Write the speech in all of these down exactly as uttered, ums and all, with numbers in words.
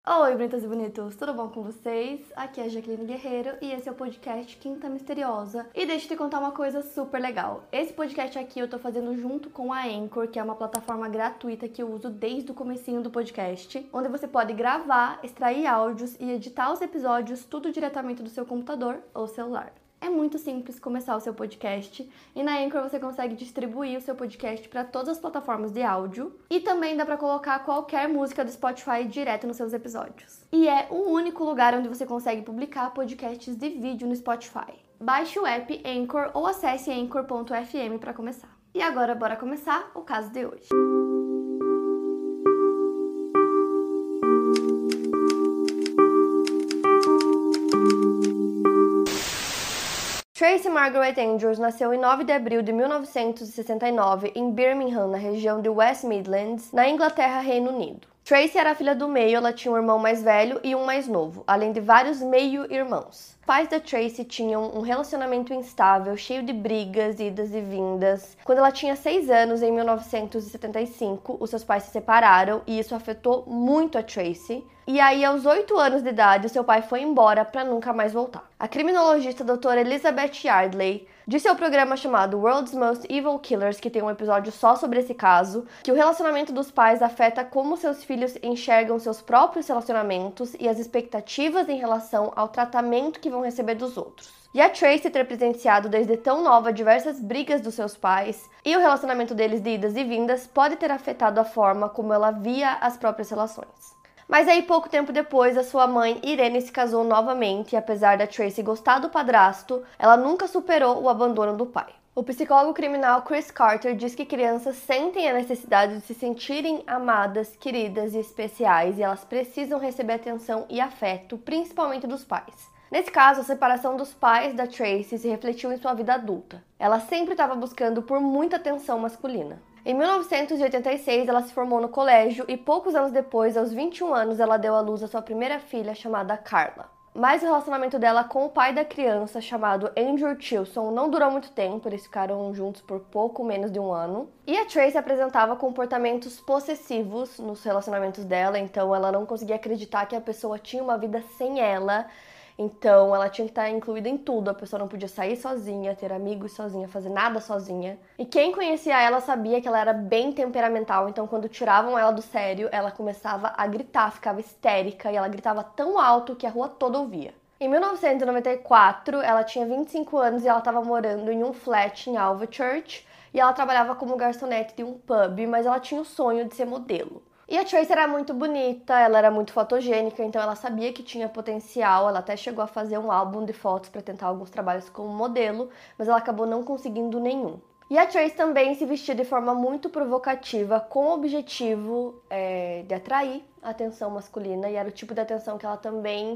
Oi, bonitas e bonitos, tudo bom com vocês? Aqui é a Jaqueline Guerreiro e esse é o podcast Quinta Misteriosa. E deixa eu te contar uma coisa super legal. Esse podcast aqui eu tô fazendo junto com a Anchor, que é uma plataforma gratuita que eu uso desde o comecinho do podcast, onde você pode gravar, extrair áudios e editar os episódios tudo diretamente do seu computador ou celular. É muito simples começar o seu podcast e na Anchor você consegue distribuir o seu podcast para todas as plataformas de áudio e também dá para colocar qualquer música do Spotify direto nos seus episódios. E é o único lugar onde você consegue publicar podcasts de vídeo no Spotify. Baixe o app Anchor ou acesse anchor ponto f m para começar. E agora bora começar o caso de hoje. Tracy Margaret Andrews nasceu em nove de abril de mil novecentos e sessenta e nove em Birmingham, na região de West Midlands, na Inglaterra, Reino Unido. Tracy era a filha do meio, ela tinha um irmão mais velho e um mais novo, além de vários meio-irmãos. Os pais da Tracy tinham um relacionamento instável, cheio de brigas, idas e vindas. Quando ela tinha seis anos, em mil novecentos e setenta e cinco, os seus pais se separaram e isso afetou muito a Tracy. E aí, aos oito anos de idade, seu pai foi embora para nunca mais voltar. A criminologista doutora Elizabeth Yardley disse ao programa chamado World's Most Evil Killers, que tem um episódio só sobre esse caso, que o relacionamento dos pais afeta como seus filhos enxergam seus próprios relacionamentos e as expectativas em relação ao tratamento que vão receber dos outros. E a Tracy ter presenciado desde tão nova diversas brigas dos seus pais e o relacionamento deles de idas e vindas pode ter afetado a forma como ela via as próprias relações. Mas aí, pouco tempo depois, a sua mãe, Irene, se casou novamente e apesar da Tracy gostar do padrasto, ela nunca superou o abandono do pai. O psicólogo criminal Chris Carter diz que crianças sentem a necessidade de se sentirem amadas, queridas e especiais e elas precisam receber atenção e afeto, principalmente dos pais. Nesse caso, a separação dos pais da Tracy se refletiu em sua vida adulta. Ela sempre estava buscando por muita atenção masculina. Em mil novecentos e oitenta e seis, ela se formou no colégio e poucos anos depois, aos vinte e um anos, ela deu à luz a sua primeira filha, chamada Carla. Mas o relacionamento dela com o pai da criança, chamado Andrew Tilson, não durou muito tempo, eles ficaram juntos por pouco menos de um ano. E a Tracy apresentava comportamentos possessivos nos relacionamentos dela, então ela não conseguia acreditar que a pessoa tinha uma vida sem ela. Então, ela tinha que estar incluída em tudo. A pessoa não podia sair sozinha, ter amigos sozinha, fazer nada sozinha. E quem conhecia ela sabia que ela era bem temperamental. Então, quando tiravam ela do sério, ela começava a gritar, ficava histérica. E ela gritava tão alto que a rua toda ouvia. Em mil novecentos e noventa e quatro, ela tinha vinte e cinco anos e ela estava morando em um flat em Alvechurch. E ela trabalhava como garçonete de um pub, mas ela tinha o sonho de ser modelo. E a Tracy era muito bonita, ela era muito fotogênica, então ela sabia que tinha potencial, ela até chegou a fazer um álbum de fotos para tentar alguns trabalhos como modelo, mas ela acabou não conseguindo nenhum. E a Tracy também se vestia de forma muito provocativa, com o objetivo é, de atrair a atenção masculina, e era o tipo de atenção que ela também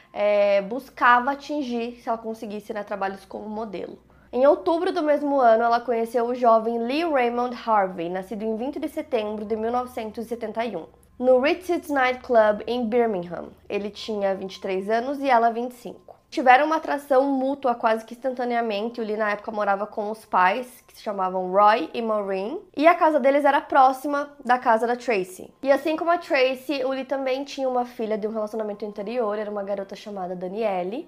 é, buscava atingir se ela conseguisse, né, trabalhos como modelo. Em outubro do mesmo ano, ela conheceu o jovem Lee Raymond Harvey, nascido em vinte de setembro de mil novecentos e setenta e um, no Ritz's Night Club em Birmingham. Ele tinha vinte e três anos e ela vinte e cinco. Tiveram uma atração mútua quase que instantaneamente. O Lee na época morava com os pais, que se chamavam Roy e Maureen, e a casa deles era próxima da casa da Tracy. E assim como a Tracy, o Lee também tinha uma filha de um relacionamento anterior, era uma garota chamada Danielle.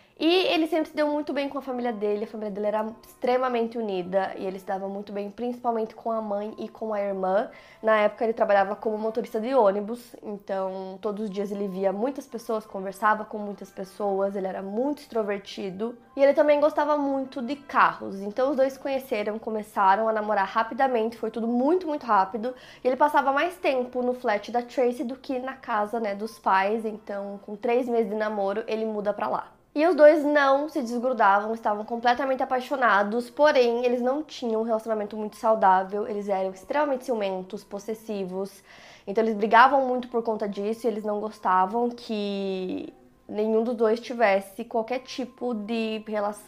E ele sempre se deu muito bem com a família dele, a família dele era extremamente unida e ele se dava muito bem, principalmente com a mãe e com a irmã. Na época ele trabalhava como motorista de ônibus, então todos os dias ele via muitas pessoas, conversava com muitas pessoas, ele era muito extrovertido. E ele também gostava muito de carros, então os dois se conheceram, começaram a namorar rapidamente, foi tudo muito, muito rápido. E ele passava mais tempo no flat da Tracy do que na casa, né, dos pais, então com três meses de namoro ele muda pra lá. E os dois não se desgrudavam, estavam completamente apaixonados, porém eles não tinham um relacionamento muito saudável, eles eram extremamente ciumentos, possessivos, então eles brigavam muito por conta disso e eles não gostavam que nenhum dos dois tivesse qualquer tipo de relação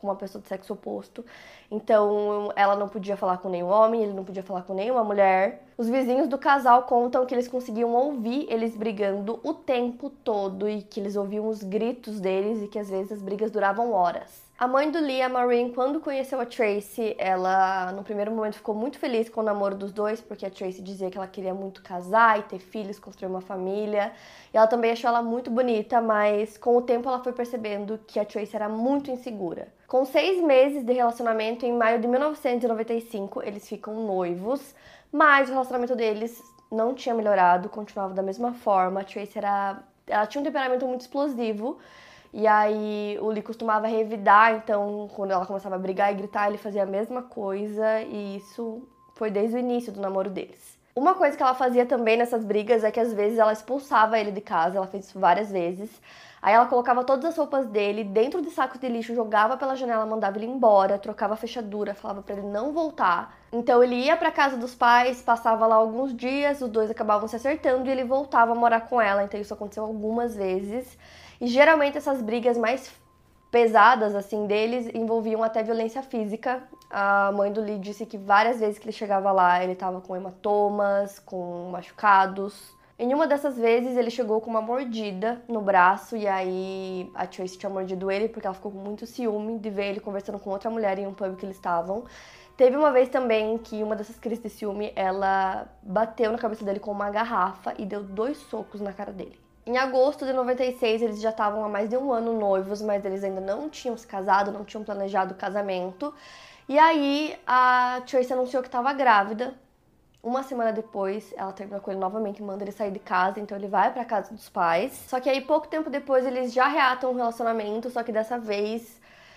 com uma pessoa do sexo oposto. Então, ela não podia falar com nenhum homem, ele não podia falar com nenhuma mulher. Os vizinhos do casal contam que eles conseguiam ouvir eles brigando o tempo todo e que eles ouviam os gritos deles e que às vezes as brigas duravam horas. A mãe do Lee, a Maureen, quando conheceu a Tracy, ela no primeiro momento ficou muito feliz com o namoro dos dois, porque a Tracy dizia que ela queria muito casar e ter filhos, construir uma família. E ela também achou ela muito bonita, mas com o tempo ela foi percebendo que a Tracy era muito insegura. Com seis meses de relacionamento, em maio de mil novecentos e noventa e cinco, eles ficam noivos, mas o relacionamento deles não tinha melhorado, continuava da mesma forma. A Tracy era, ela tinha um temperamento muito explosivo. E aí o Lee costumava revidar, então quando ela começava a brigar e gritar, ele fazia a mesma coisa, e isso foi desde o início do namoro deles. Uma coisa que ela fazia também nessas brigas é que às vezes ela expulsava ele de casa, ela fez isso várias vezes. Aí ela colocava todas as roupas dele dentro de sacos de lixo, jogava pela janela, mandava ele embora, trocava a fechadura, falava pra ele não voltar. Então ele ia pra casa dos pais, passava lá alguns dias, os dois acabavam se acertando e ele voltava a morar com ela, então isso aconteceu algumas vezes. E geralmente essas brigas mais pesadas assim deles envolviam até violência física. A mãe do Lee disse que várias vezes que ele chegava lá, ele estava com hematomas, com machucados. Em uma dessas vezes ele chegou com uma mordida no braço e aí a Tracy tinha mordido ele porque ela ficou com muito ciúme de ver ele conversando com outra mulher em um pub que eles estavam. Teve uma vez também que uma dessas crises de ciúme, ela bateu na cabeça dele com uma garrafa e deu dois socos na cara dele. Em agosto de noventa e seis, eles já estavam há mais de um ano noivos, mas eles ainda não tinham se casado, não tinham planejado o casamento. E aí, a Tracy anunciou que estava grávida. Uma semana depois, ela termina com ele novamente e manda ele sair de casa, então ele vai pra casa dos pais. Só que aí, pouco tempo depois, eles já reatam o relacionamento, só que dessa vez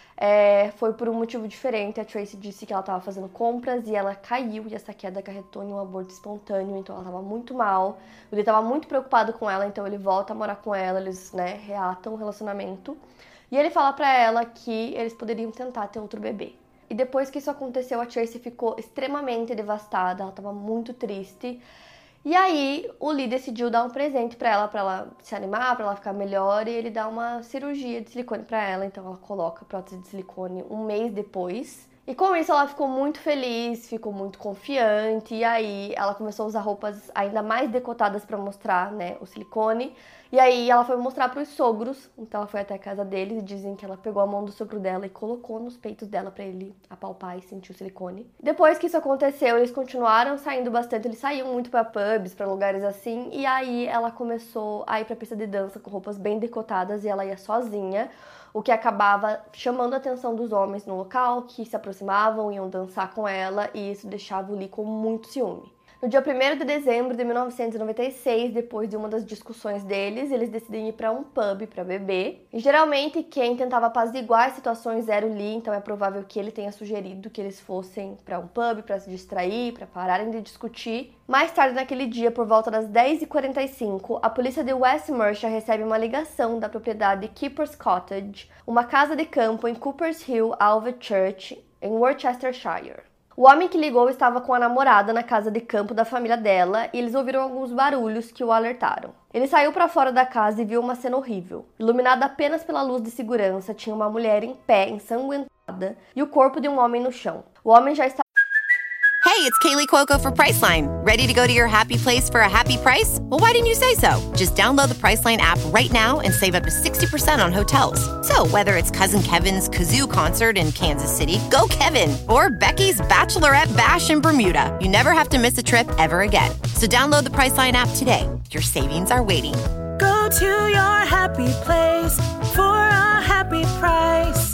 é, foi por um motivo diferente. A Tracy disse que ela estava fazendo compras e ela caiu, e essa queda acarretou em um aborto espontâneo, então ela estava muito mal. O Lee estava muito preocupado com ela, então ele volta a morar com ela, eles, né, reatam o relacionamento. E ele fala pra ela que eles poderiam tentar ter outro bebê. E depois que isso aconteceu, a Tracy ficou extremamente devastada, ela estava muito triste. E aí, o Lee decidiu dar um presente pra ela, pra ela se animar, pra ela ficar melhor, e ele dá uma cirurgia de silicone pra ela, então ela coloca a prótese de silicone um mês depois. E com isso ela ficou muito feliz, ficou muito confiante, e aí ela começou a usar roupas ainda mais decotadas pra mostrar, né, o silicone. E aí ela foi mostrar pros sogros, então ela foi até a casa deles e dizem que ela pegou a mão do sogro dela e colocou nos peitos dela pra ele apalpar e sentir o silicone. Depois que isso aconteceu, eles continuaram saindo bastante, eles saíam muito pra pubs, pra lugares assim, e aí ela começou a ir pra pista de dança com roupas bem decotadas e ela ia sozinha, o que acabava chamando a atenção dos homens no local, que se aproximavam, iam dançar com ela, e isso deixava o Lee com muito ciúme. No dia primeiro de dezembro de mil novecentos e noventa e seis, depois de uma das discussões deles, eles decidem ir para um pub para beber. E geralmente quem tentava apaziguar as situações era o Lee, então é provável que ele tenha sugerido que eles fossem para um pub para se distrair, para pararem de discutir. Mais tarde naquele dia, por volta das dez e quarenta e cinco, a polícia de West Mercia recebe uma ligação da propriedade Keeper's Cottage, uma casa de campo em Coopers Hill, Alved Church, em Worcestershire. O homem que ligou estava com a namorada na casa de campo da família dela e eles ouviram alguns barulhos que o alertaram. Ele saiu para fora da casa e viu uma cena horrível. Iluminada apenas pela luz de segurança, tinha uma mulher em pé, ensanguentada, e o corpo de um homem no chão. O homem já estava... Hey, it's Kaylee Cuoco for Priceline. Ready to go to your happy place for a happy price? Well, why didn't you say so? Just download the Priceline app right now and save up to sixty percent on hotels. So whether it's Cousin Kevin's Kazoo Concert in Kansas City, go Kevin, or Becky's Bachelorette Bash in Bermuda, you never have to miss a trip ever again. So download the Priceline app today. Your savings are waiting. Go to your happy place for a happy price.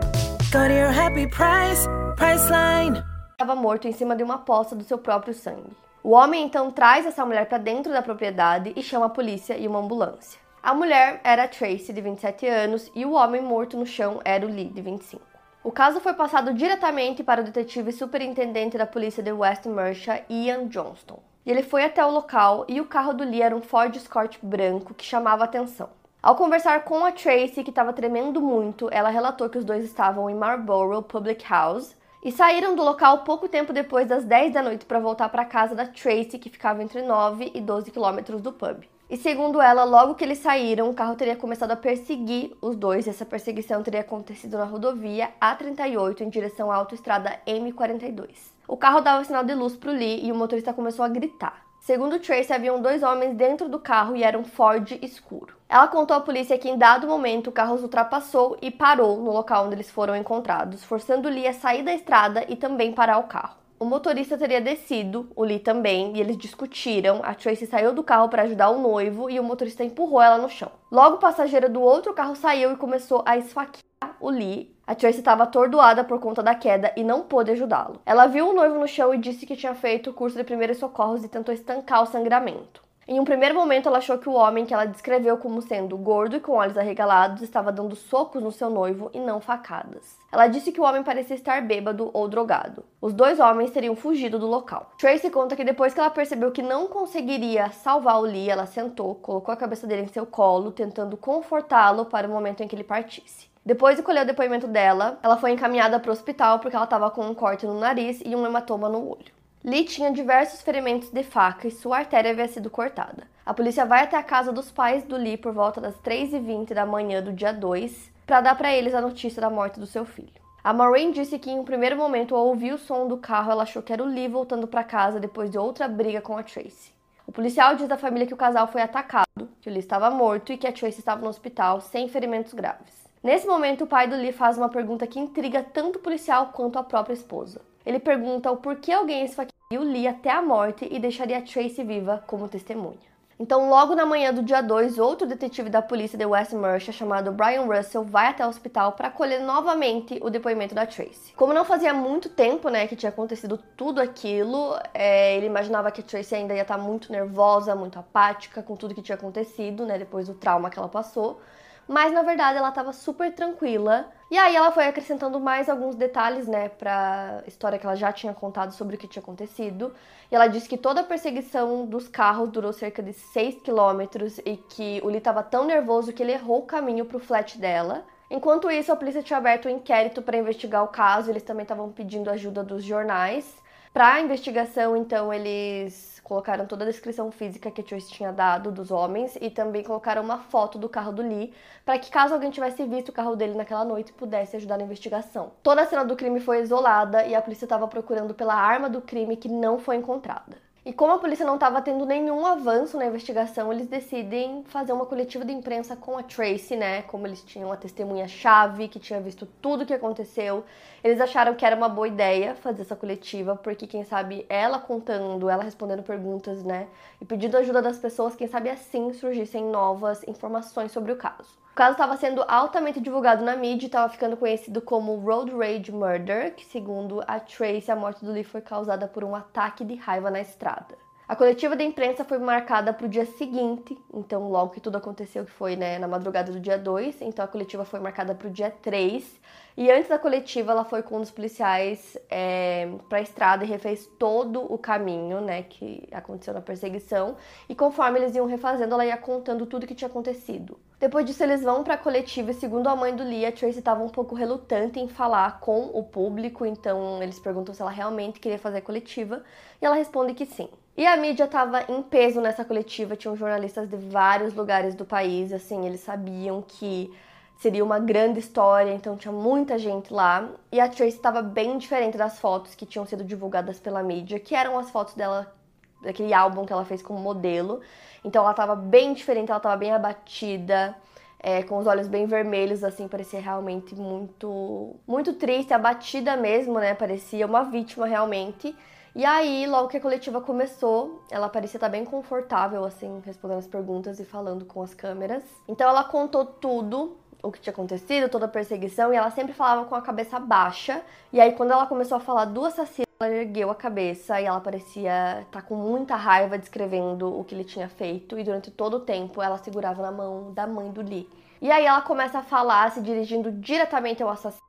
Go to your happy price, Priceline. Estava morto em cima de uma poça do seu próprio sangue. O homem então traz essa mulher para dentro da propriedade e chama a polícia e uma ambulância. A mulher era a Tracy, de vinte e sete anos, e o homem morto no chão era o Lee, de vinte e cinco. O caso foi passado diretamente para o detetive superintendente da polícia de West Mercia, Ian Johnston. E ele foi até o local e o carro do Lee era um Ford Escort branco que chamava a atenção. Ao conversar com a Tracy, que estava tremendo muito, ela relatou que os dois estavam em Marlborough Public House, e saíram do local pouco tempo depois das dez da noite para voltar para a casa da Tracy, que ficava entre nove e doze quilômetros do pub. E segundo ela, logo que eles saíram, o carro teria começado a perseguir os dois. E essa perseguição teria acontecido na rodovia A trinta e oito, em direção à autoestrada M quarenta e dois. O carro dava sinal de luz para o Lee e o motorista começou a gritar. Segundo Tracy, haviam dois homens dentro do carro e era um Ford escuro. Ela contou à polícia que em dado momento o carro os ultrapassou e parou no local onde eles foram encontrados, forçando o Lee a sair da estrada e também parar o carro. O motorista teria descido, o Lee também, e eles discutiram. A Tracy saiu do carro para ajudar o noivo e o motorista empurrou ela no chão. Logo, o passageiro do outro carro saiu e começou a esfaquear o Lee. A Tracy estava atordoada por conta da queda e não pôde ajudá-lo. Ela viu o noivo no chão e disse que tinha feito o curso de primeiros socorros e tentou estancar o sangramento. Em um primeiro momento, ela achou que o homem, que ela descreveu como sendo gordo e com olhos arregalados, estava dando socos no seu noivo e não facadas. Ela disse que o homem parecia estar bêbado ou drogado. Os dois homens teriam fugido do local. Tracy conta que depois que ela percebeu que não conseguiria salvar o Lee, ela sentou, colocou a cabeça dele em seu colo, tentando confortá-lo para o momento em que ele partisse. Depois de colher o depoimento dela, ela foi encaminhada para o hospital porque ela estava com um corte no nariz e um hematoma no olho. Lee tinha diversos ferimentos de faca e sua artéria havia sido cortada. A polícia vai até a casa dos pais do Lee por volta das três e vinte da manhã do dia dois para dar para eles a notícia da morte do seu filho. A Maureen disse que em um primeiro momento, ao ouvir o som do carro, ela achou que era o Lee voltando para casa depois de outra briga com a Tracy. O policial diz à família que o casal foi atacado, que o Lee estava morto e que a Tracy estava no hospital sem ferimentos graves. Nesse momento, o pai do Lee faz uma pergunta que intriga tanto o policial quanto a própria esposa. Ele pergunta o porquê alguém esfaquearia o Lee até a morte e deixaria a Tracy viva como testemunha. Então, logo na manhã do dia dois, outro detetive da polícia de West Mercia, chamado Brian Russell, vai até o hospital para colher novamente o depoimento da Tracy. Como não fazia muito tempo, né, que tinha acontecido tudo aquilo, é, ele imaginava que a Tracy ainda ia estar muito nervosa, muito apática com tudo que tinha acontecido, né, depois do trauma que ela passou. Mas, na verdade, ela estava super tranquila. E aí ela foi acrescentando mais alguns detalhes, né, pra história que ela já tinha contado sobre o que tinha acontecido. E ela disse que toda a perseguição dos carros durou cerca de seis quilômetros e que o Lee estava tão nervoso que ele errou o caminho pro flat dela. Enquanto isso, a polícia tinha aberto um inquérito para investigar o caso. Eles também estavam pedindo ajuda dos jornais. Para a investigação, então, eles colocaram toda a descrição física que a Tracy tinha dado dos homens e também colocaram uma foto do carro do Lee para que, caso alguém tivesse visto o carro dele naquela noite, pudesse ajudar na investigação. Toda a cena do crime foi isolada e a polícia estava procurando pela arma do crime que não foi encontrada. E como a polícia não estava tendo nenhum avanço na investigação, eles decidem fazer uma coletiva de imprensa com a Tracy, né? Como eles tinham a testemunha-chave, que tinha visto tudo o que aconteceu, eles acharam que era uma boa ideia fazer essa coletiva, porque quem sabe ela contando, ela respondendo perguntas, né? E pedindo ajuda das pessoas, quem sabe assim surgissem novas informações sobre o caso. O caso estava sendo altamente divulgado na mídia e estava ficando conhecido como Road Rage Murder, que segundo a Tracy, a morte do Lee foi causada por um ataque de raiva na estrada. A coletiva da imprensa foi marcada para o dia seguinte, então logo que tudo aconteceu, que foi, né, na madrugada do dia dois, então a coletiva foi marcada para o dia três. E antes da coletiva, ela foi com um dos policiais é, para a estrada e refez todo o caminho, né, que aconteceu na perseguição. E conforme eles iam refazendo, ela ia contando tudo que tinha acontecido. Depois disso, eles vão para a coletiva e, segundo a mãe do Lee, a Tracy estava um pouco relutante em falar com o público, então eles perguntam se ela realmente queria fazer a coletiva e ela responde que sim. E a mídia estava em peso nessa coletiva, tinham jornalistas de vários lugares do país, assim, eles sabiam que seria uma grande história, então tinha muita gente lá. E a Tracy estava bem diferente das fotos que tinham sido divulgadas pela mídia, que eram as fotos dela, daquele álbum que ela fez como modelo. Então ela estava bem diferente, ela estava bem abatida, é, com os olhos bem vermelhos, assim, parecia realmente muito, muito triste, abatida mesmo, né? Parecia uma vítima realmente. E aí, logo que a coletiva começou, ela parecia estar bem confortável, assim, respondendo as perguntas e falando com as câmeras. Então ela contou tudo, o que tinha acontecido, toda a perseguição, e ela sempre falava com a cabeça baixa. E aí, quando ela começou a falar do assassino, ela ergueu a cabeça e ela parecia estar com muita raiva descrevendo o que ele tinha feito. E durante todo o tempo, ela segurava na mão da mãe do Lee. E aí ela começa a falar, se dirigindo diretamente ao assassino.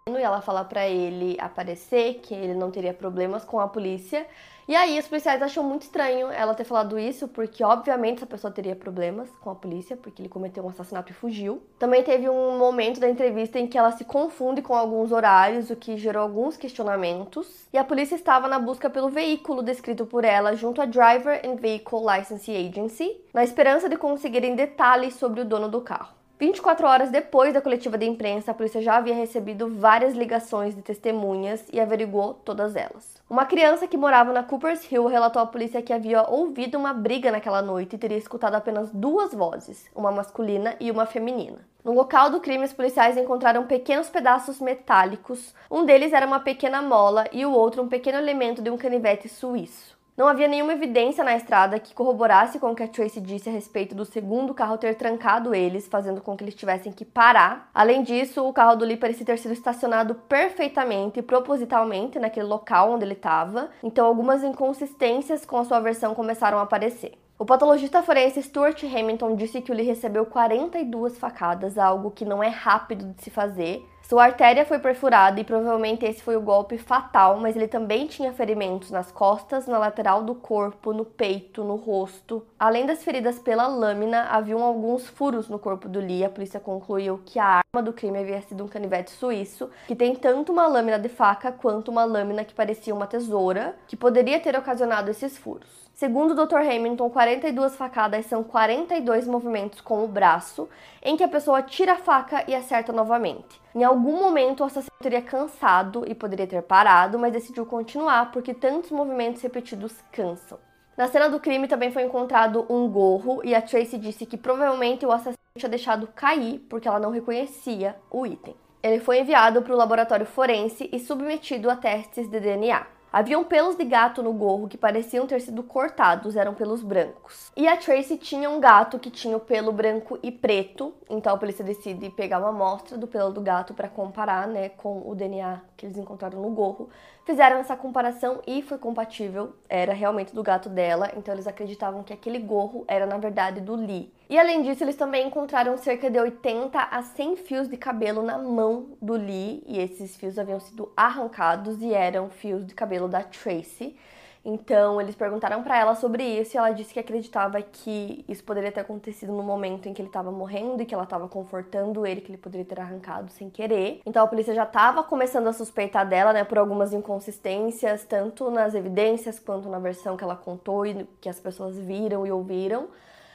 e ela fala pra ele aparecer, que ele não teria problemas com a polícia. E aí os policiais acham muito estranho ela ter falado isso, porque obviamente essa pessoa teria problemas com a polícia, porque ele cometeu um assassinato e fugiu. Também teve um momento da entrevista em que ela se confunde com alguns horários, o que gerou alguns questionamentos. E a polícia estava na busca pelo veículo descrito por ela junto à Driver and Vehicle Licensing Agency, na esperança de conseguirem detalhes sobre o dono do carro. vinte e quatro horas depois da coletiva de imprensa, a polícia já havia recebido várias ligações de testemunhas e averiguou todas elas. Uma criança que morava na Coopers Hill relatou à polícia que havia ouvido uma briga naquela noite e teria escutado apenas duas vozes, uma masculina e uma feminina. No local do crime, os policiais encontraram pequenos pedaços metálicos. Um deles era uma pequena mola e o outro um pequeno elemento de um canivete suíço. Não havia nenhuma evidência na estrada que corroborasse com o que a Tracy disse a respeito do segundo carro ter trancado eles, fazendo com que eles tivessem que parar. Além disso, o carro do Lee parecia ter sido estacionado perfeitamente e propositalmente naquele local onde ele estava, então algumas inconsistências com a sua versão começaram a aparecer. O patologista forense Stuart Hamilton disse que o Lee recebeu quarenta e duas facadas, algo que não é rápido de se fazer. Sua artéria foi perfurada e provavelmente esse foi o golpe fatal, mas ele também tinha ferimentos nas costas, na lateral do corpo, no peito, no rosto. Além das feridas pela lâmina, haviam alguns furos no corpo do Lee. A polícia concluiu que a arma do crime havia sido um canivete suíço, que tem tanto uma lâmina de faca quanto uma lâmina que parecia uma tesoura, que poderia ter ocasionado esses furos. Segundo o doutor Hamilton, quarenta e duas facadas são quarenta e dois movimentos com o braço, em que a pessoa tira a faca e acerta novamente. Em algum momento, o assassino teria cansado e poderia ter parado, mas decidiu continuar porque tantos movimentos repetidos cansam. Na cena do crime também foi encontrado um gorro e a Tracy disse que provavelmente o assassino tinha deixado cair porque ela não reconhecia o item. Ele foi enviado para o laboratório forense e submetido a testes de D N A. Haviam pelos de gato no gorro que pareciam ter sido cortados, eram pelos brancos. E a Tracy tinha um gato que tinha o pelo branco e preto, então a polícia decide pegar uma amostra do pelo do gato para comparar, né, com o D N A que eles encontraram no gorro. Fizeram essa comparação e foi compatível, era realmente do gato dela, então eles acreditavam que aquele gorro era na verdade do Lee. E além disso, eles também encontraram cerca de oitenta a cem fios de cabelo na mão do Lee, e esses fios haviam sido arrancados e eram fios de cabelo da Tracy. Então, eles perguntaram pra ela sobre isso e ela disse que acreditava que isso poderia ter acontecido no momento em que ele estava morrendo e que ela estava confortando ele, que ele poderia ter arrancado sem querer. Então, a polícia já estava começando a suspeitar dela, né, por algumas inconsistências, tanto nas evidências quanto na versão que ela contou e que as pessoas viram e ouviram.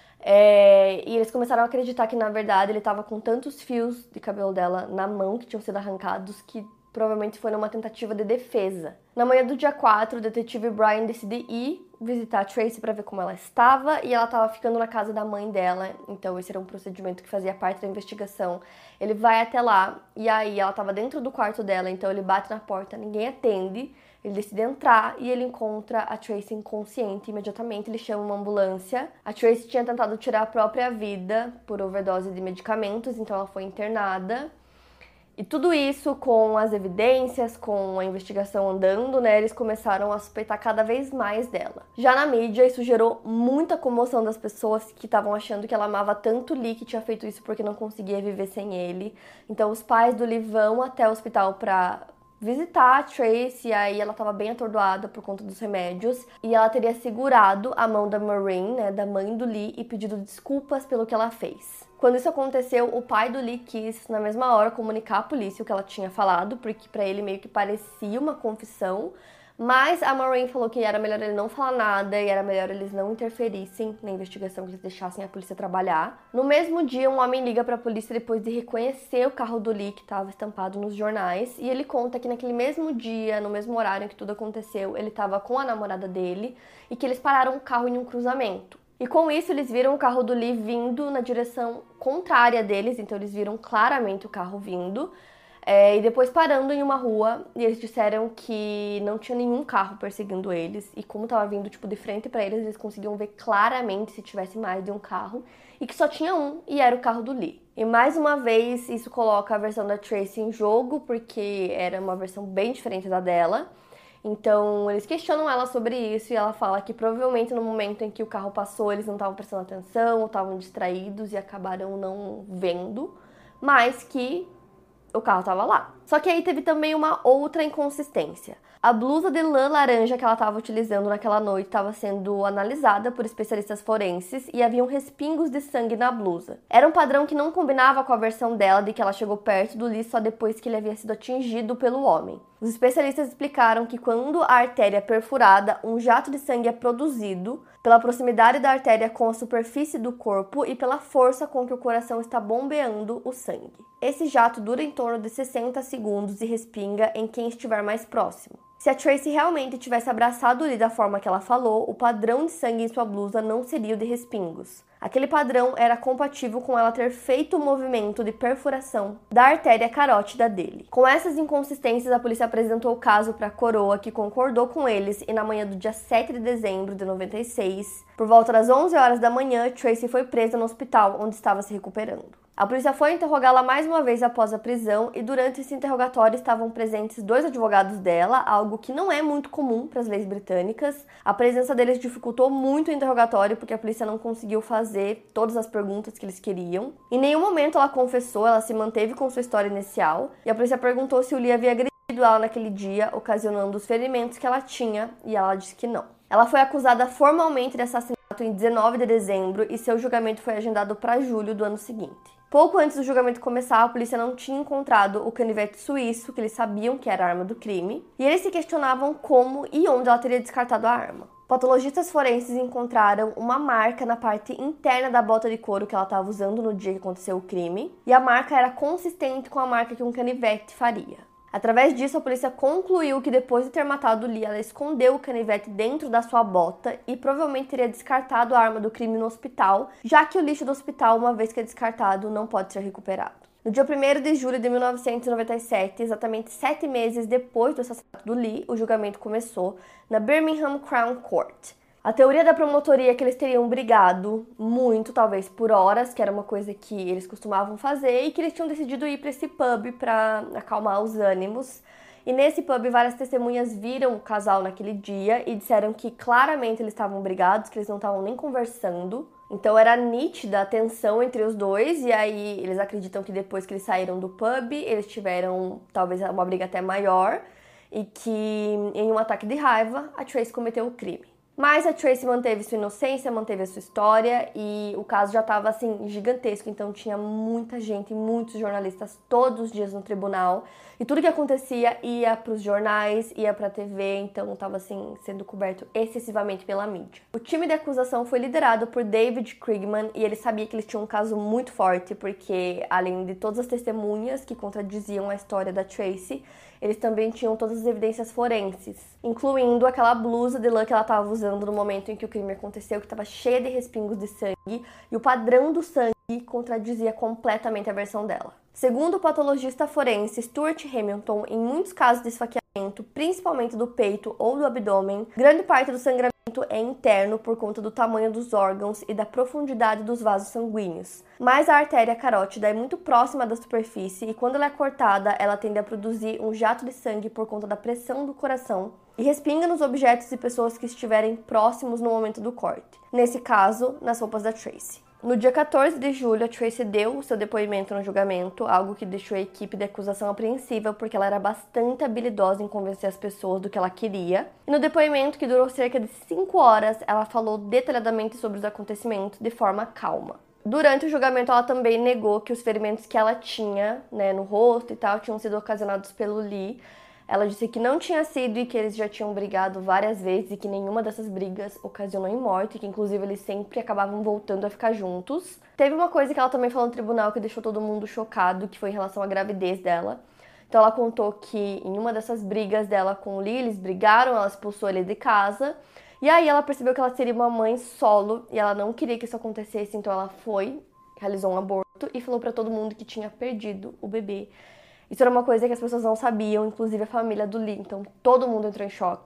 É, e eles começaram a acreditar que, na verdade, ele estava com tantos fios de cabelo dela na mão que tinham sido arrancados que provavelmente foi numa tentativa de defesa. Na manhã do dia quatro, o detetive Brian decide ir visitar a Tracy para ver como ela estava e ela estava ficando na casa da mãe dela, então esse era um procedimento que fazia parte da investigação. Ele vai até lá e aí ela estava dentro do quarto dela, então ele bate na porta, ninguém atende, ele decide entrar e ele encontra a Tracy inconsciente. Imediatamente ele chama uma ambulância. A Tracy tinha tentado tirar a própria vida por overdose de medicamentos, então ela foi internada. E tudo isso com as evidências, com a investigação andando, né, eles começaram a suspeitar cada vez mais dela. Já na mídia, isso gerou muita comoção das pessoas que estavam achando que ela amava tanto o Lee que tinha feito isso porque não conseguia viver sem ele. Então os pais do Lee vão até o hospital pra visitar a Tracy, e aí ela estava bem atordoada por conta dos remédios, e ela teria segurado a mão da Maureen, né, da mãe do Lee, e pedido desculpas pelo que ela fez. Quando isso aconteceu, o pai do Lee quis, na mesma hora, comunicar à polícia o que ela tinha falado, porque pra ele meio que parecia uma confissão, mas a Maureen falou que era melhor ele não falar nada e era melhor eles não interferissem na investigação, que eles deixassem a polícia trabalhar. No mesmo dia, um homem liga pra polícia depois de reconhecer o carro do Lee que estava estampado nos jornais, e ele conta que naquele mesmo dia, no mesmo horário em que tudo aconteceu, ele estava com a namorada dele e que eles pararam o carro em um cruzamento. E com isso, eles viram o carro do Lee vindo na direção contrária deles, então eles viram claramente o carro vindo. É, e depois parando em uma rua, e eles disseram que não tinha nenhum carro perseguindo eles. E como tava vindo, tipo, de frente pra eles, eles conseguiam ver claramente se tivesse mais de um carro. E que só tinha um, e era o carro do Lee. E mais uma vez, isso coloca a versão da Tracy em jogo, porque era uma versão bem diferente da dela. Então, eles questionam ela sobre isso e ela fala que provavelmente no momento em que o carro passou, eles não estavam prestando atenção, ou estavam distraídos e acabaram não vendo, mas que o carro estava lá. Só que aí teve também uma outra inconsistência. A blusa de lã laranja que ela estava utilizando naquela noite estava sendo analisada por especialistas forenses e haviam respingos de sangue na blusa. Era um padrão que não combinava com a versão dela de que ela chegou perto do Lee só depois que ele havia sido atingido pelo homem. Os especialistas explicaram que quando a artéria é perfurada, um jato de sangue é produzido pela proximidade da artéria com a superfície do corpo e pela força com que o coração está bombeando o sangue. Esse jato dura em torno de sessenta segundos e respinga em quem estiver mais próximo. Se a Tracy realmente tivesse abraçado o Lee da forma que ela falou, o padrão de sangue em sua blusa não seria o de respingos. Aquele padrão era compatível com ela ter feito o movimento de perfuração da artéria carótida dele. Com essas inconsistências, a polícia apresentou o caso para a coroa, que concordou com eles, e na manhã do dia sete de dezembro de noventa e seis, por volta das onze horas da manhã, Tracy foi presa no hospital onde estava se recuperando. A polícia foi interrogá-la mais uma vez após a prisão e durante esse interrogatório estavam presentes dois advogados dela, algo que não é muito comum para as leis britânicas. A presença deles dificultou muito o interrogatório porque a polícia não conseguiu fazer todas as perguntas que eles queriam. Em nenhum momento ela confessou, ela se manteve com sua história inicial e a polícia perguntou se o Lee havia agredido ela naquele dia, ocasionando os ferimentos que ela tinha, e ela disse que não. Ela foi acusada formalmente de assassinato em dezenove de dezembro e seu julgamento foi agendado para julho do ano seguinte. Pouco antes do julgamento começar, a polícia não tinha encontrado o canivete suíço, que eles sabiam que era a arma do crime, e eles se questionavam como e onde ela teria descartado a arma. Patologistas forenses encontraram uma marca na parte interna da bota de couro que ela estava usando no dia que aconteceu o crime, e a marca era consistente com a marca que um canivete faria. Através disso, a polícia concluiu que depois de ter matado o Lee, ela escondeu o canivete dentro da sua bota e provavelmente teria descartado a arma do crime no hospital, já que o lixo do hospital, uma vez que é descartado, não pode ser recuperado. No dia primeiro de julho de mil novecentos e noventa e sete, exatamente sete meses depois do assassinato do Lee, o julgamento começou na Birmingham Crown Court. A teoria da promotoria é que eles teriam brigado muito, talvez por horas, que era uma coisa que eles costumavam fazer, e que eles tinham decidido ir para esse pub para acalmar os ânimos. E nesse pub, várias testemunhas viram o casal naquele dia e disseram que claramente eles estavam brigados, que eles não estavam nem conversando. Então era nítida a tensão entre os dois, e aí eles acreditam que depois que eles saíram do pub, eles tiveram talvez uma briga até maior, e que em um ataque de raiva, a Tracy cometeu o crime. Mas a Tracy manteve sua inocência, manteve a sua história e o caso já estava assim gigantesco, então tinha muita gente, muitos jornalistas todos os dias no tribunal e tudo que acontecia ia para os jornais, ia para a T V, então estava assim sendo coberto excessivamente pela mídia. O time de acusação foi liderado por David Krigman e ele sabia que eles tinham um caso muito forte porque além de todas as testemunhas que contradiziam a história da Tracy, eles também tinham todas as evidências forenses, incluindo aquela blusa de lã que ela estava usando no momento em que o crime aconteceu, que estava cheia de respingos de sangue, e o padrão do sangue contradizia completamente a versão dela. Segundo o patologista forense Stuart Hamilton, em muitos casos de esfaqueamento, principalmente do peito ou do abdômen, grande parte do sangramento é interno por conta do tamanho dos órgãos e da profundidade dos vasos sanguíneos. Mas a artéria carótida é muito próxima da superfície e quando ela é cortada, ela tende a produzir um jato de sangue por conta da pressão do coração e respinga nos objetos e pessoas que estiverem próximos no momento do corte. Nesse caso, nas roupas da Tracy. No dia quatorze de julho, a Tracy deu o seu depoimento no julgamento, algo que deixou a equipe de acusação apreensiva porque ela era bastante habilidosa em convencer as pessoas do que ela queria. E no depoimento, que durou cerca de cinco horas, ela falou detalhadamente sobre os acontecimentos de forma calma. Durante o julgamento, ela também negou que os ferimentos que ela tinha, né, no rosto e tal, tinham sido ocasionados pelo Lee. Ela disse que não tinha sido e que eles já tinham brigado várias vezes e que nenhuma dessas brigas ocasionou em morte, que inclusive eles sempre acabavam voltando a ficar juntos. Teve uma coisa que ela também falou no tribunal que deixou todo mundo chocado, que foi em relação à gravidez dela. Então ela contou que em uma dessas brigas dela com o Lee, eles brigaram, ela expulsou ele de casa. E aí ela percebeu que ela seria uma mãe solo e ela não queria que isso acontecesse, então ela foi, realizou um aborto e falou pra todo mundo que tinha perdido o bebê. Isso era uma coisa que as pessoas não sabiam, inclusive a família do Lee, então todo mundo entrou em choque.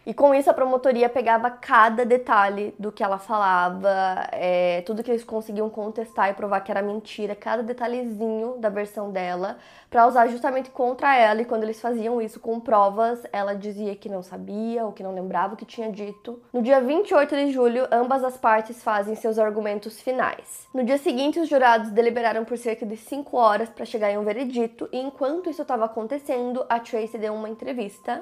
E com isso a promotoria pegava cada detalhe do que ela falava, é, tudo que eles conseguiam contestar e provar que era mentira, cada detalhezinho da versão dela, para usar justamente contra ela. E quando eles faziam isso com provas, ela dizia que não sabia ou que não lembrava o que tinha dito. No dia vinte e oito de julho, ambas as partes fazem seus argumentos finais. No dia seguinte, os jurados deliberaram por cerca de cinco horas para chegar em um veredito, e enquanto isso estava acontecendo, a Tracy deu uma entrevista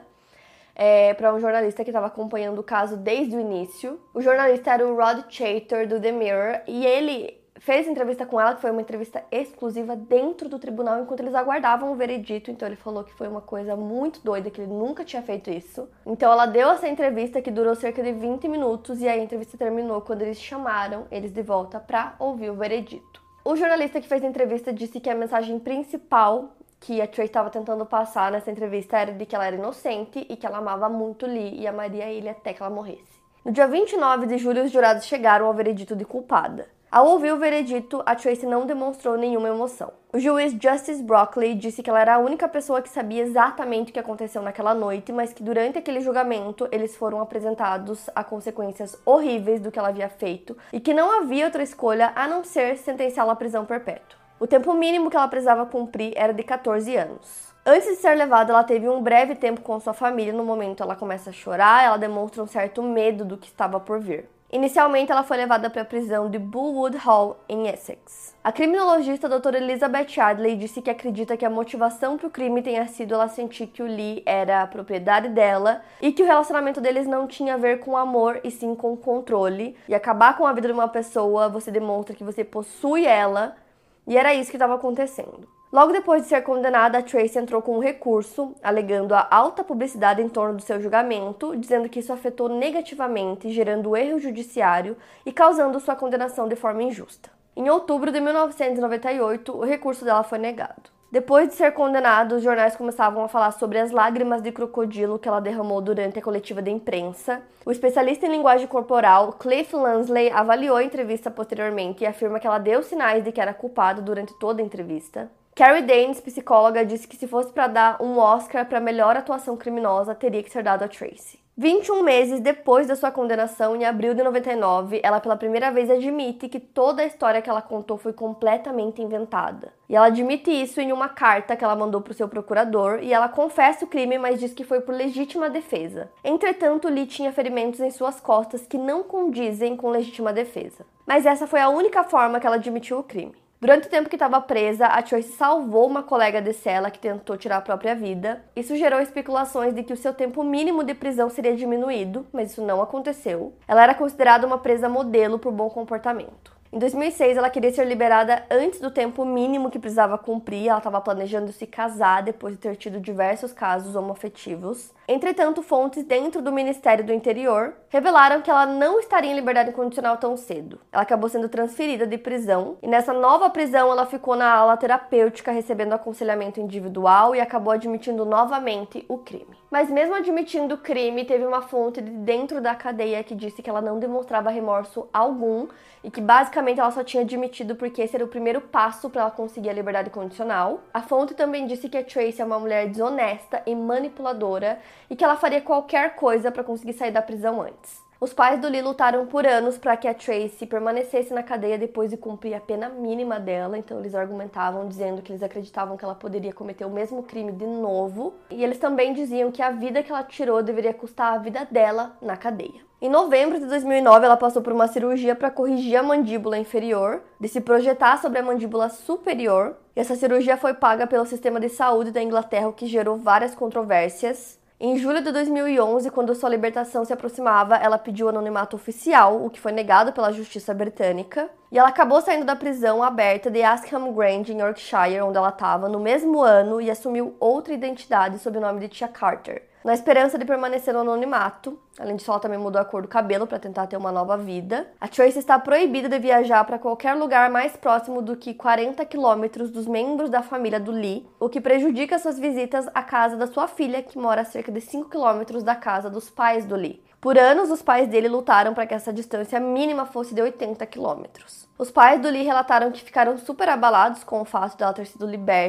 É, para um jornalista que estava acompanhando o caso desde o início. O jornalista era o Rod Chater, do The Mirror, e ele fez entrevista com ela, que foi uma entrevista exclusiva dentro do tribunal, enquanto eles aguardavam o veredito. Então ele falou que foi uma coisa muito doida, que ele nunca tinha feito isso. Então ela deu essa entrevista, que durou cerca de vinte minutos, e a entrevista terminou quando eles chamaram eles de volta para ouvir o veredito. O jornalista que fez a entrevista disse que a mensagem principal que a Tracy estava tentando passar nessa entrevista era de que ela era inocente e que ela amava muito Lee e amaria ele até que ela morresse. No dia vinte e nove de julho, os jurados chegaram ao veredito de culpada. Ao ouvir o veredito, a Tracy não demonstrou nenhuma emoção. O juiz Justice Broccoli disse que ela era a única pessoa que sabia exatamente o que aconteceu naquela noite, mas que durante aquele julgamento eles foram apresentados a consequências horríveis do que ela havia feito e que não havia outra escolha a não ser sentenciá-la à prisão perpétua. O tempo mínimo que ela precisava cumprir era de catorze anos. Antes de ser levada, ela teve um breve tempo com sua família. No momento, ela começa a chorar, ela demonstra um certo medo do que estava por vir. Inicialmente, ela foi levada para a prisão de Bullwood Hall, em Essex. A criminologista doutora Elizabeth Adley disse que acredita que a motivação para o crime tenha sido ela sentir que o Lee era a propriedade dela e que o relacionamento deles não tinha a ver com amor e sim com controle. E acabar com a vida de uma pessoa, você demonstra que você possui ela. E era isso que estava acontecendo. Logo depois de ser condenada, a Tracy entrou com um recurso, alegando a alta publicidade em torno do seu julgamento, dizendo que isso afetou negativamente, gerando erro judiciário e causando sua condenação de forma injusta. Em outubro de mil novecentos e noventa e oito, o recurso dela foi negado. Depois de ser condenado, os jornais começavam a falar sobre as lágrimas de crocodilo que ela derramou durante a coletiva de imprensa. O especialista em linguagem corporal, Cliff Lansley, avaliou a entrevista posteriormente e afirma que ela deu sinais de que era culpada durante toda a entrevista. Carrie Danes, psicóloga, disse que se fosse para dar um Oscar para melhor atuação criminosa, teria que ser dado a Tracy. vinte e um meses depois da sua condenação, em abril de noventa e nove, ela pela primeira vez admite que toda a história que ela contou foi completamente inventada. E ela admite isso em uma carta que ela mandou para o seu procurador, e ela confessa o crime, mas diz que foi por legítima defesa. Entretanto, Lee tinha ferimentos em suas costas que não condizem com legítima defesa. Mas essa foi a única forma que ela admitiu o crime. Durante o tempo que estava presa, a Tracy salvou uma colega de cela que tentou tirar a própria vida. Isso gerou especulações de que o seu tempo mínimo de prisão seria diminuído, mas isso não aconteceu. Ela era considerada uma presa modelo por bom comportamento. Em dois mil e seis, ela queria ser liberada antes do tempo mínimo que precisava cumprir. Ela estava planejando se casar depois de ter tido diversos casos homoafetivos. Entretanto, fontes dentro do Ministério do Interior revelaram que ela não estaria em liberdade condicional tão cedo. Ela acabou sendo transferida de prisão e nessa nova prisão ela ficou na ala terapêutica recebendo aconselhamento individual e acabou admitindo novamente o crime. Mas mesmo admitindo o crime, teve uma fonte de dentro da cadeia que disse que ela não demonstrava remorso algum e que basicamente ela só tinha admitido porque esse era o primeiro passo para ela conseguir a liberdade condicional. A fonte também disse que a Tracy é uma mulher desonesta e manipuladora e que ela faria qualquer coisa para conseguir sair da prisão antes. Os pais do Lee lutaram por anos para que a Tracy permanecesse na cadeia depois de cumprir a pena mínima dela, então eles argumentavam dizendo que eles acreditavam que ela poderia cometer o mesmo crime de novo, e eles também diziam que a vida que ela tirou deveria custar a vida dela na cadeia. Em novembro de dois mil e nove, ela passou por uma cirurgia para corrigir a mandíbula inferior, de se projetar sobre a mandíbula superior, e essa cirurgia foi paga pelo sistema de saúde da Inglaterra, o que gerou várias controvérsias. Em julho de dois mil e onze, quando sua libertação se aproximava, ela pediu anonimato oficial, o que foi negado pela justiça britânica. E ela acabou saindo da prisão aberta de Askham Grange, em Yorkshire, onde ela estava, no mesmo ano, e assumiu outra identidade sob o nome de Tia Carter, na esperança de permanecer no anonimato. Além disso, ela também mudou a cor do cabelo para tentar ter uma nova vida. A Tracy está proibida de viajar para qualquer lugar mais próximo do que quarenta quilômetros dos membros da família do Lee, o que prejudica suas visitas à casa da sua filha, que mora a cerca de cinco quilômetros da casa dos pais do Lee. Por anos, os pais dele lutaram para que essa distância mínima fosse de oitenta quilômetros. Os pais do Lee relataram que ficaram super abalados com o fato dela ter sido liberta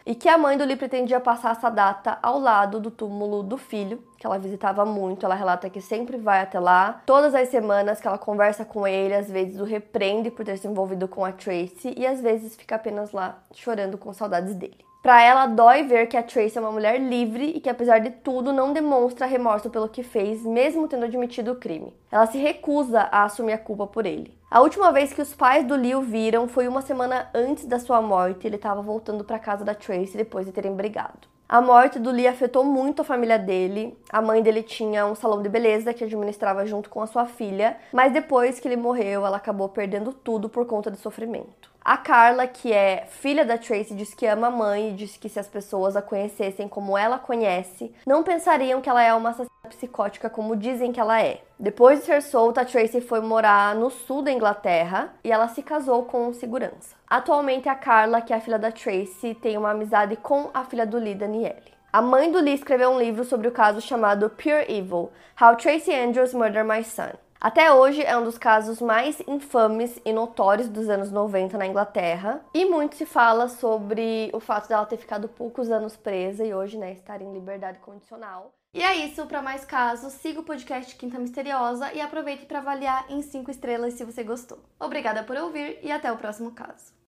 e que a mãe do Lee pretendia passar essa data ao lado do túmulo do filho, que ela visitava muito. Ela relata que sempre vai até lá, todas as semanas que ela conversa com ele, às vezes o repreende por ter se envolvido com a Tracy e às vezes fica apenas lá chorando com saudades dele. Pra ela, dói ver que a Tracy é uma mulher livre e que, apesar de tudo, não demonstra remorso pelo que fez, mesmo tendo admitido o crime. Ela se recusa a assumir a culpa por ele. A última vez que os pais do Lee o viram foi uma semana antes da sua morte. Ele estava voltando para casa da Tracy depois de terem brigado. A morte do Lee afetou muito a família dele. A mãe dele tinha um salão de beleza que administrava junto com a sua filha, mas depois que ele morreu, ela acabou perdendo tudo por conta do sofrimento. A Carla, que é filha da Tracy, diz que ama a mãe e diz que se as pessoas a conhecessem como ela conhece, não pensariam que ela é uma assassina psicótica como dizem que ela é. Depois de ser solta, a Tracy foi morar no sul da Inglaterra e ela se casou com um segurança. Atualmente, a Carla, que é a filha da Tracy, tem uma amizade com a filha do Lee, Danielle. A mãe do Lee escreveu um livro sobre o caso chamado Pure Evil: How Tracy Andrews Murdered My Son. Até hoje é um dos casos mais infames e notórios dos anos noventa na Inglaterra. E muito se fala sobre o fato dela ter ficado poucos anos presa e hoje, né, estar em liberdade condicional. E é isso, para mais casos, siga o podcast Quinta Misteriosa e aproveite para avaliar em cinco estrelas se você gostou. Obrigada por ouvir e até o próximo caso.